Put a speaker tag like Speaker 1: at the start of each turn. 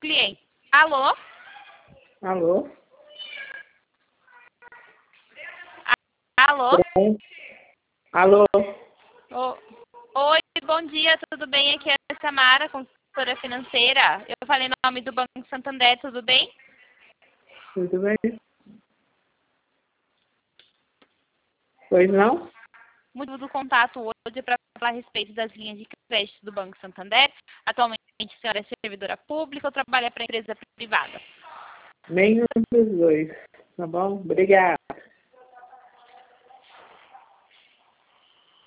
Speaker 1: cliente. Alô?
Speaker 2: Alô?
Speaker 1: Alô?
Speaker 2: Alô?
Speaker 1: Oi, bom dia, tudo bem? Aqui é a Samara, consultora financeira. Eu falei no nome do Banco Santander, tudo bem?
Speaker 2: Tudo bem? Pois não?
Speaker 1: O motivo do contato hoje é para falar a respeito das linhas de crédito do Banco Santander. Atualmente, a senhora é servidora pública ou trabalha para empresa privada?
Speaker 2: Nenhum dos dois. Tá bom? Obrigada.